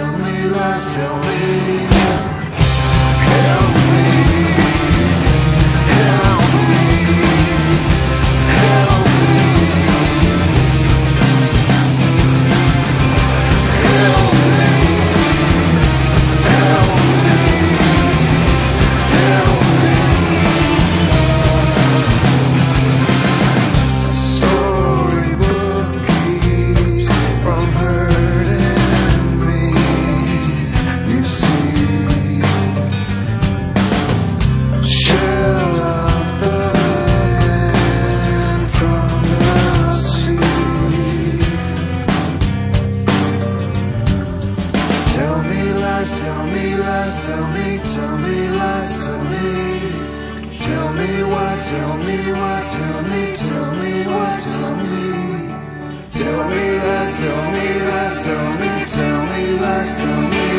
tell me lies, tell me. Help me, help me, help me, help me, help me, help me. Storybook keeps from hurting me, you see. Shell out the man from the sea. Tell me lies, tell me lies, tell me lies, tell me. Tell me why, tell me why, tell me why, tell me. Tell me lies, tell me lies, tell me lies, tell me.